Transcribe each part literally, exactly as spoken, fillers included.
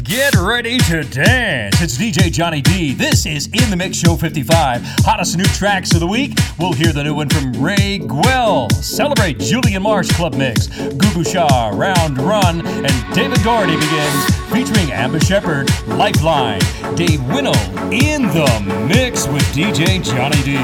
Get ready to dance. It's D J Johnny D. This is In the Mix Show fifty-five. Hottest new tracks of the week. We'll hear the new one from Ray Guel. Celebrate Julian Marsh Club Mix. Gugu Shah, Round Run, and David Doherty begins featuring Amber Shepherd, Lifeline. Dave Winnell in the mix with D J Johnny D.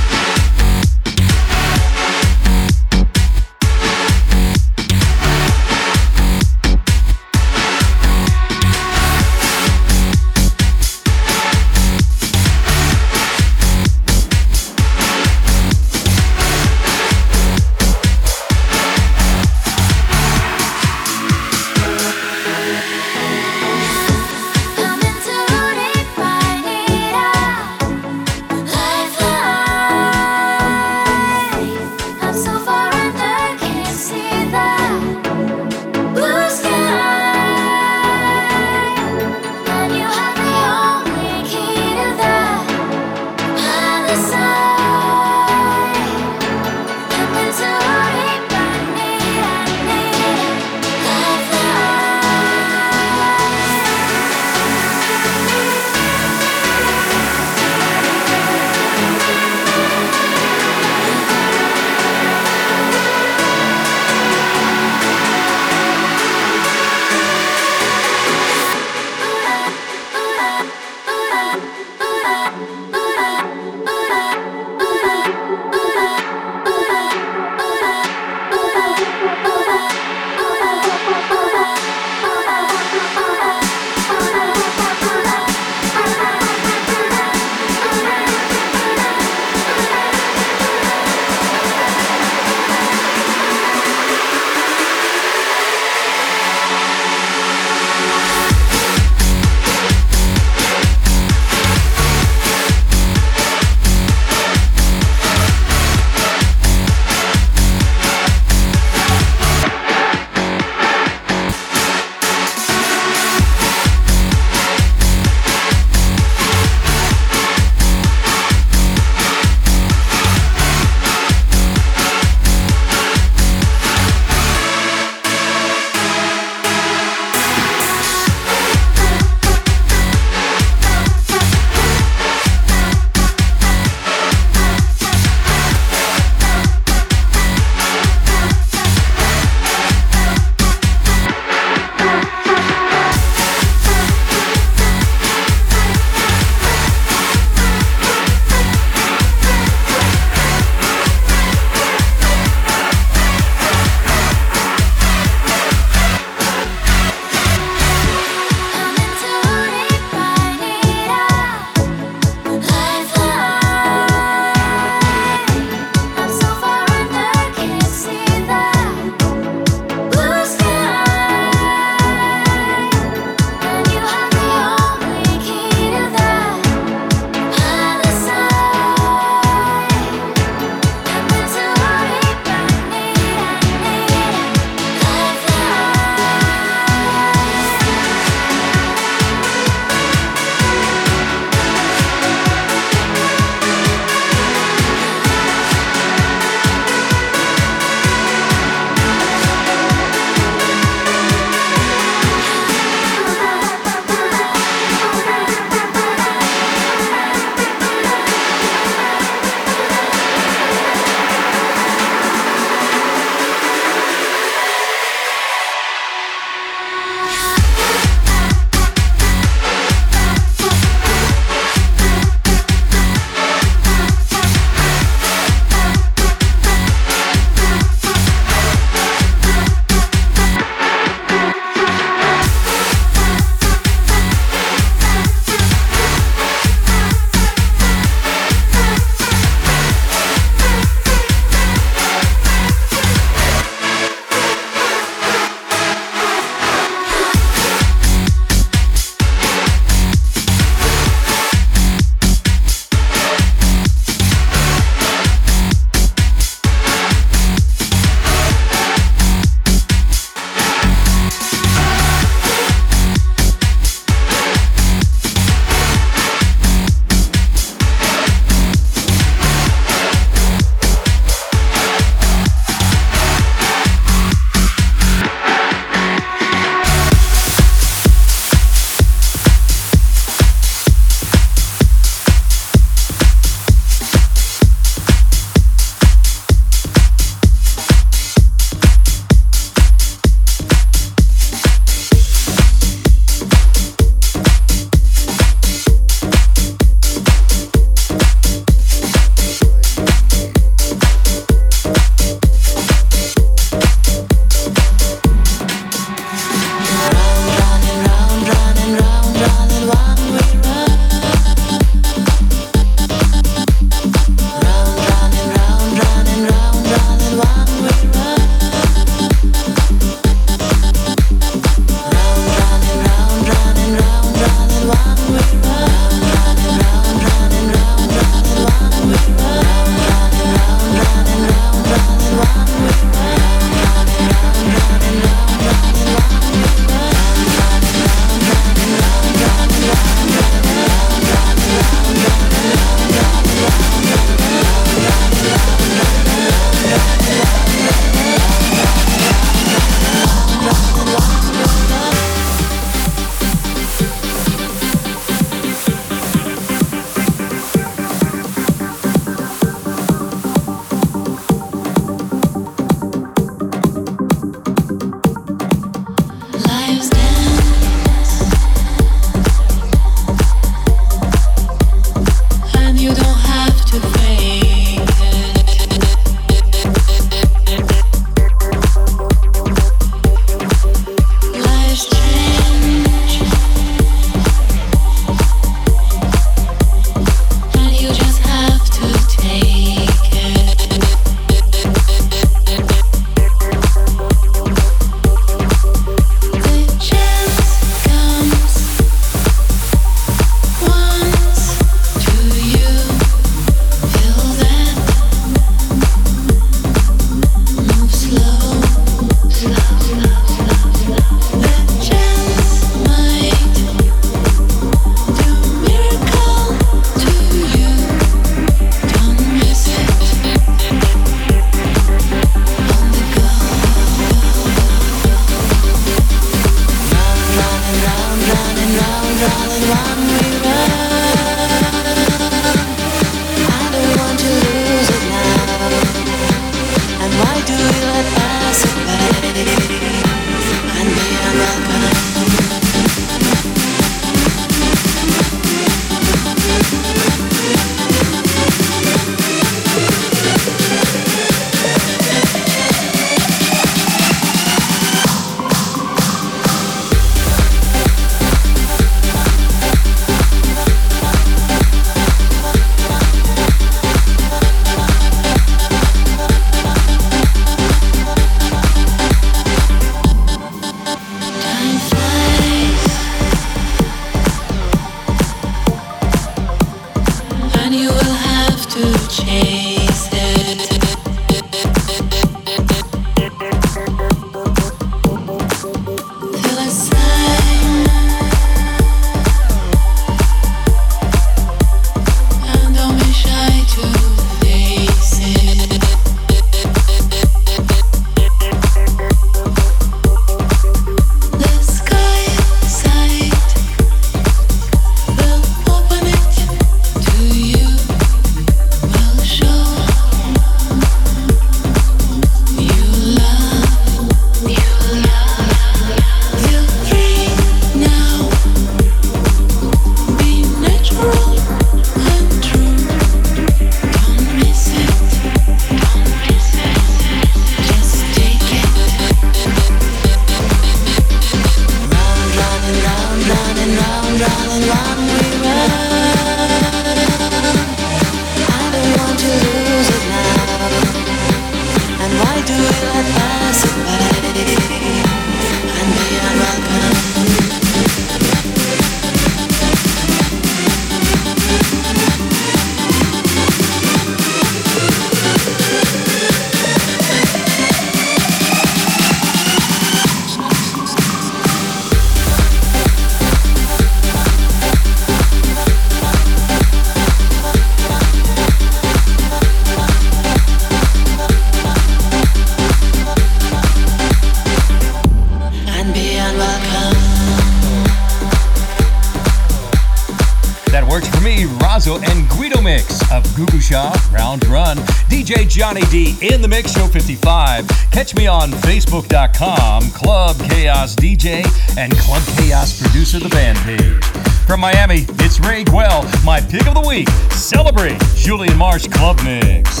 And Guido mix of Gugu Shop, Round Run, D J Johnny D in the Mix Show fifty-five. Catch me on Facebook dot com, Club Chaos D J, and Club Chaos Producer, the band page. From Miami, it's Ray Guel, my pick of the week. Celebrate Julian Marsh Club Mix.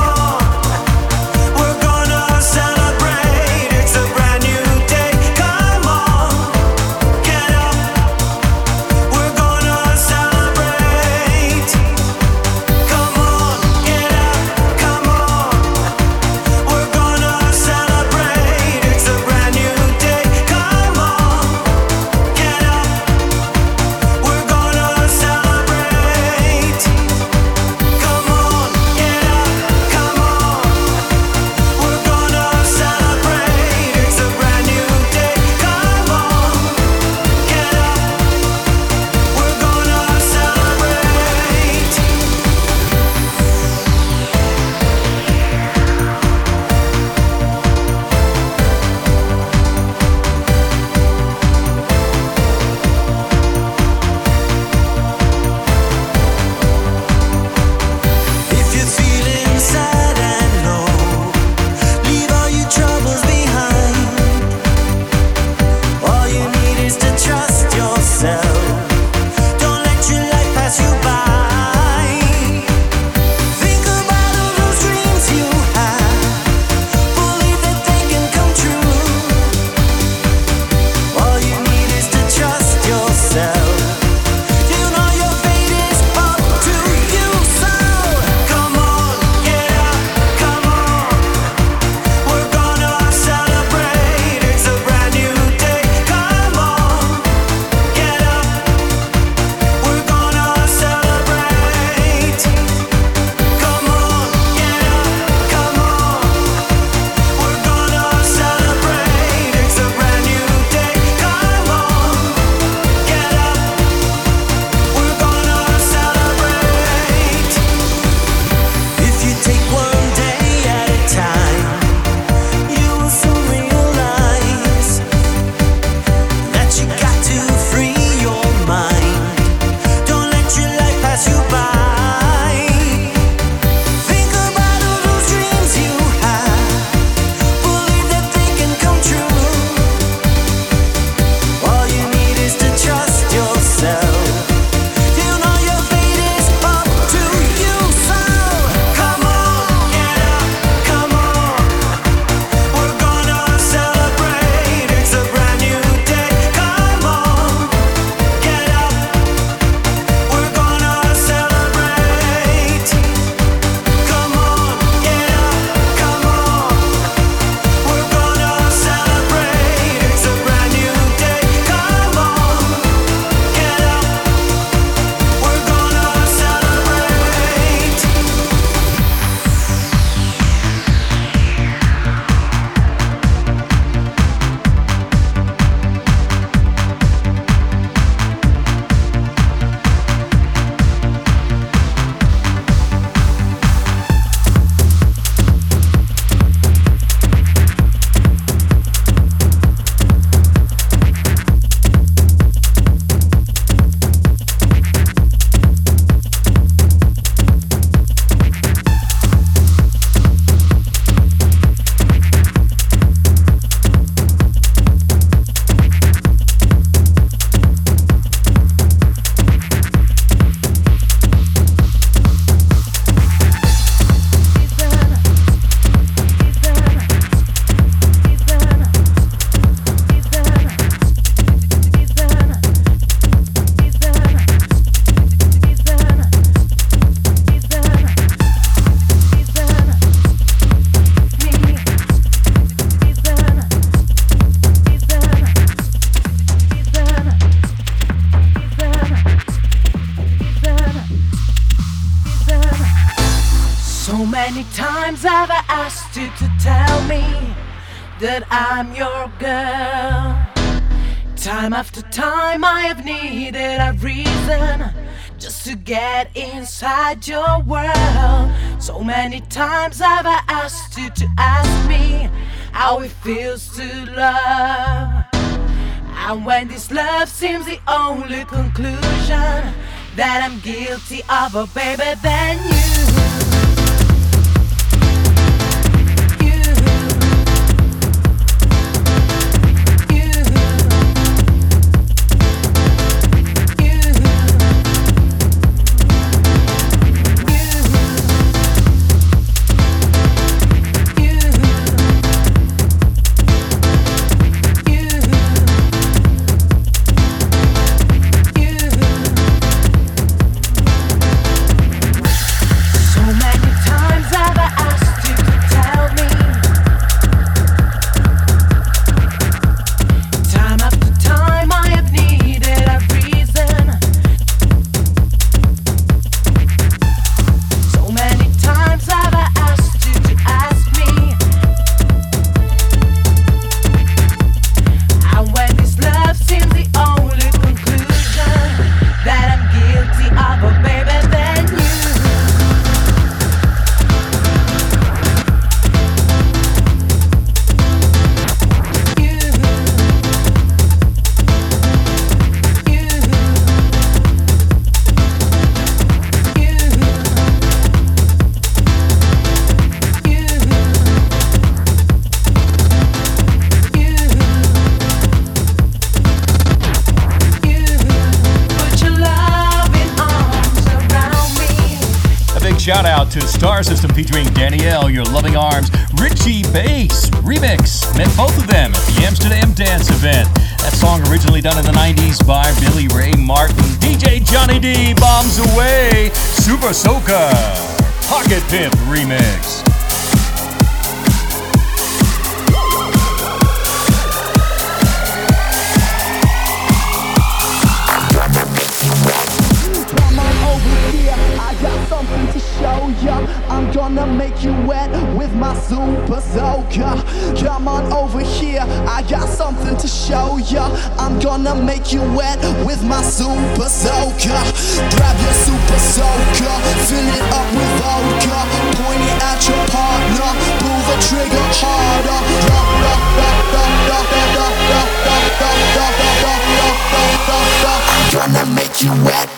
We're gonna celebrate. It's a brand new day. Come So many times I've asked you to tell me that I'm your girl. Time after time I have needed a reason just to get inside your world. So many times I've asked you to ask me how it feels to love. And when this love seems the only conclusion that I'm guilty of, oh baby, then you shout out to Star System featuring Danielle, Your Loving Arms, Richie Bass remix. Met both of them at the Amsterdam Dance event. That song originally done in the nineties by Billy Ray Martin. D J Johnny D bombs away. Super Soca Pocket Pimp remix. I'm gonna make you wet with my Super Soca. Come on over here, I got something to show ya. I'm gonna make you wet with my Super Soca. Grab your Super Soca, fill it up with vodka. Point it at your partner, pull the trigger harder. I'm gonna make you wet.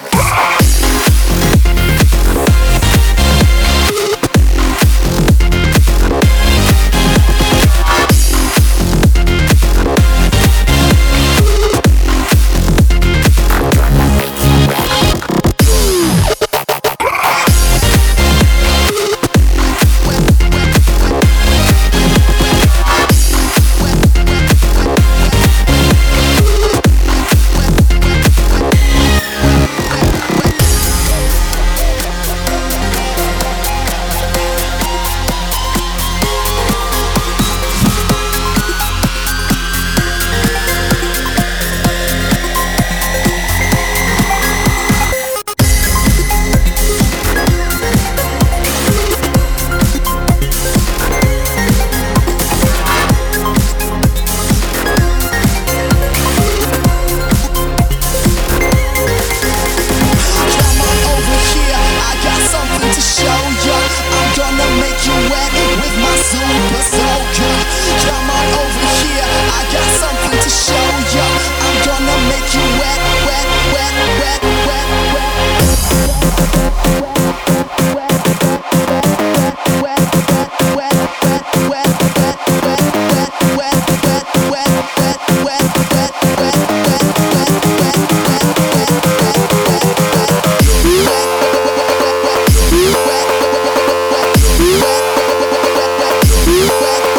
Wet.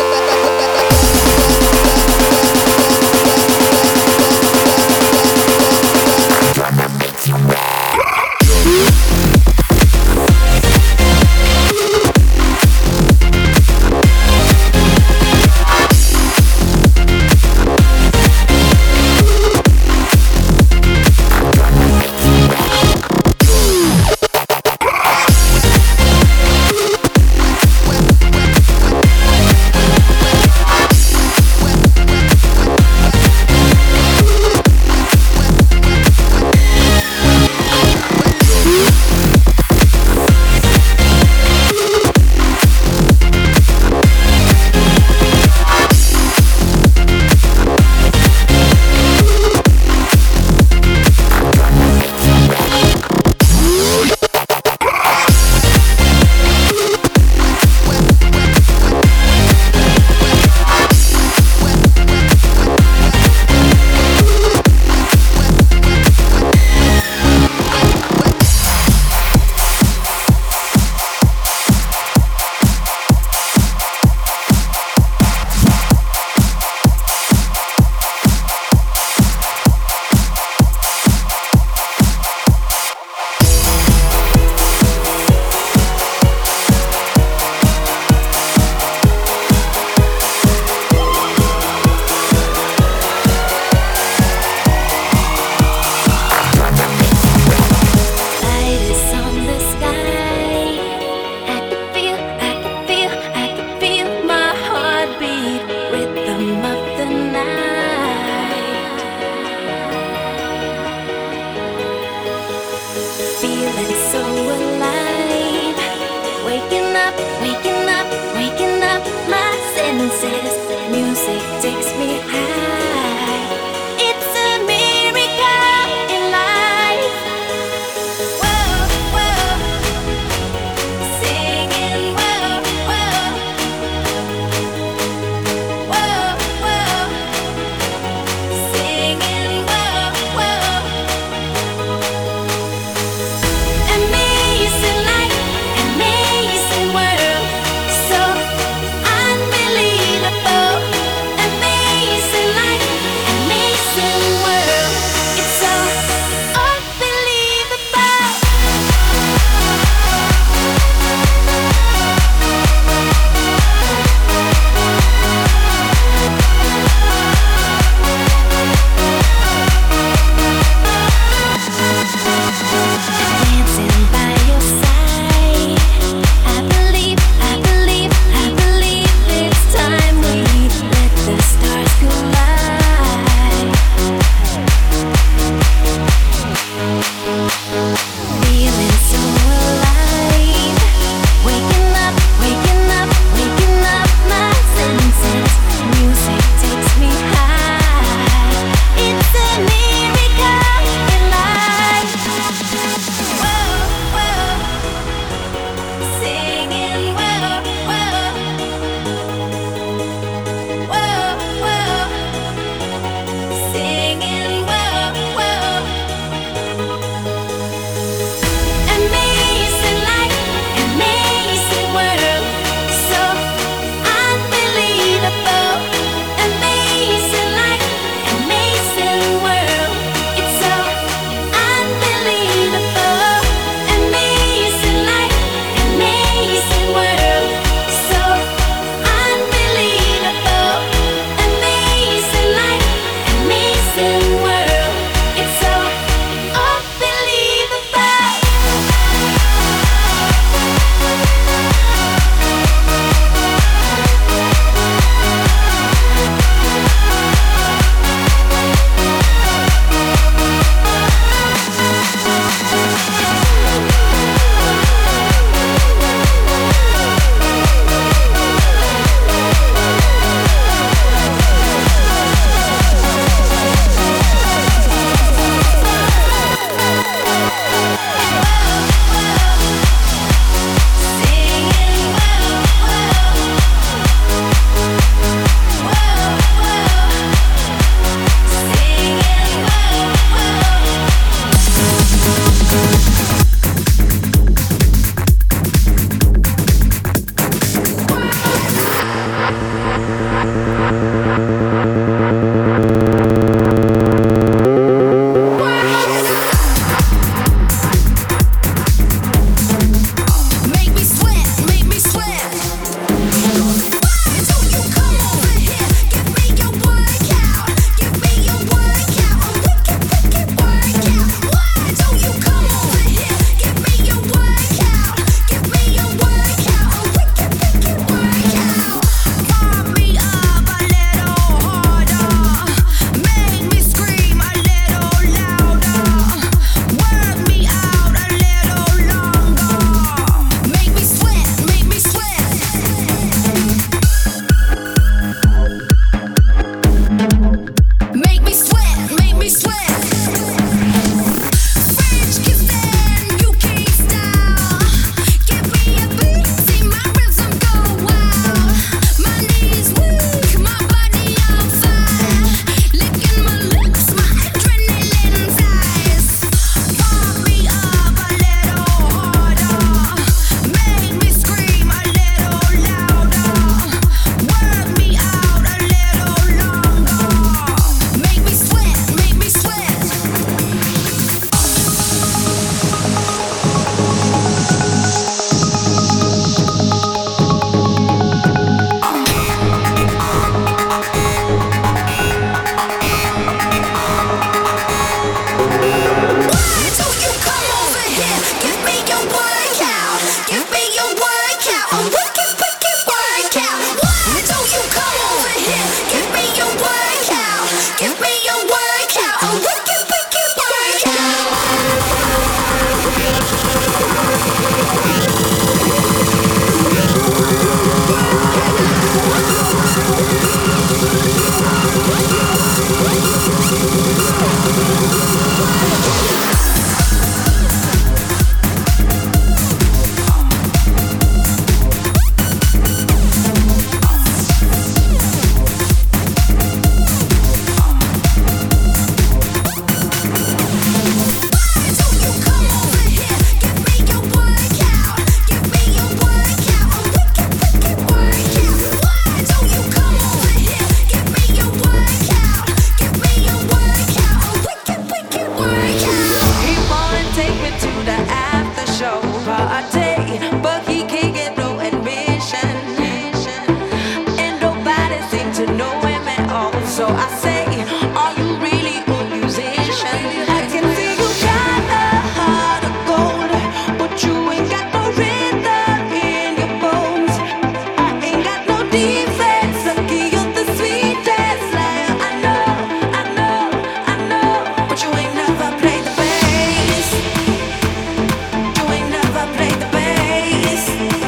to know him at all. So I say, are you really a musician? I can see you got a heart of gold, but you ain't got no rhythm in your bones. I ain't got no defense, lucky you're the sweetest liar. I know, I know, I know, but you ain't never played the bass. You ain't never played the bass.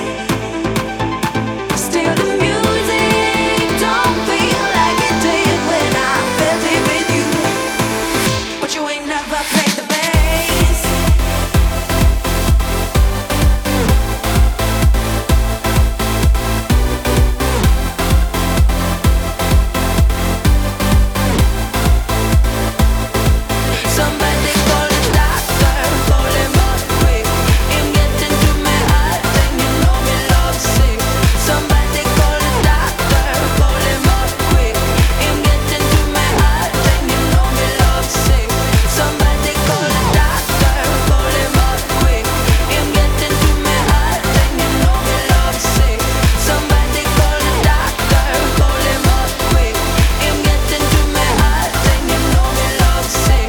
Still the music don't feel like it did when I felt it with you. But you ain't never played the bass. Somebody call a doctor, call him up quick. Him getting to my heart, then you know me love sick. Somebody call a doctor, call him up quick. Him getting to my heart, then you know me love sick. Somebody call a doctor, call him up quick. Him getting to my heart, then you know me love sick. Somebody call a doctor, call him up quick. Him getting to my heart, then you know me love sick.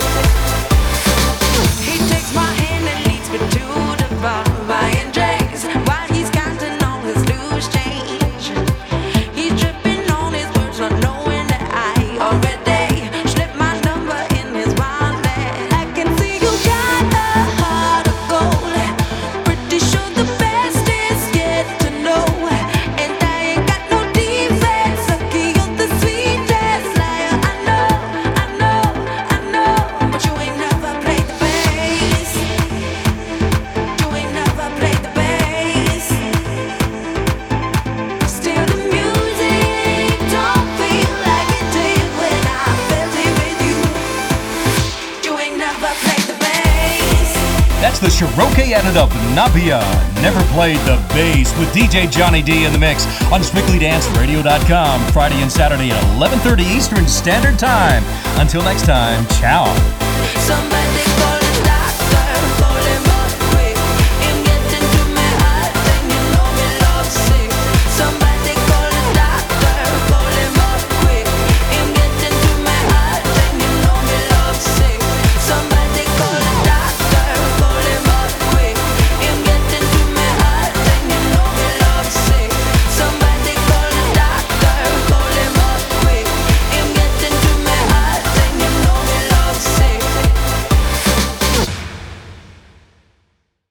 He takes my hand and leads me to the bar, buying drinks while he's counting on his loose change. He's tripping on his words, not knowing that I already slipped my number in his wallet. I can see you got a heart of gold. Pretty sure the best is yet to know, and I ain't got no defense. Lucky you're the sweetest liar. I know, I know, I know, but you ain't never played the bass. You ain't never played the bass. Still the music don't feel like it did when I felt it with you. You ain't never played the bass. That's the Cherokee edit of Napia. Never played the bass with D J Johnny D in the mix on strictly dance radio dot com, Friday and Saturday at eleven thirty Eastern Standard Time. Until next time, ciao. Somebody call